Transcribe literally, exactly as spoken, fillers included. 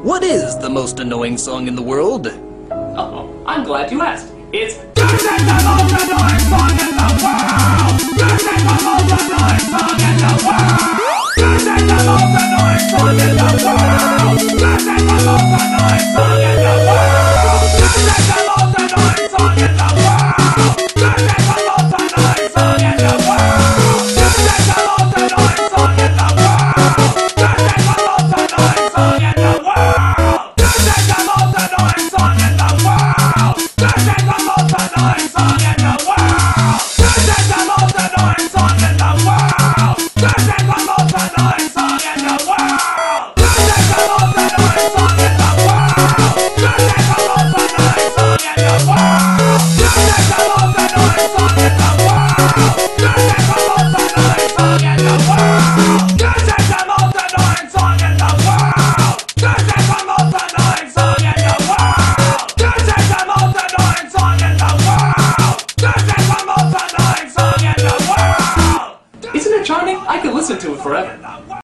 What is the most annoying song in the world? Uh-oh, I'm glad you asked. It's... This is the most annoying song in the world! This is the most annoying song in the world! This is the most annoying song in the world! This is the most annoying song in the world! This is the most annoying song in the world! This is the most annoying song in the world! This is the most annoying song in the world! This is the most annoying song in the world! This is the most annoying song in the world! This is the most annoying song in the world! This is the most annoying song in the world! This is the most annoying song in the world! This is the most annoying song in the world! This is the most annoying song in the world! This is the most annoying song in the world! This is the most annoying song in the world! This is the most annoying song in the world! This is the most annoying song in the world! This is the most annoying song in the world! This is the most annoying song in the world! Isn't it charming? I could listen to it forever.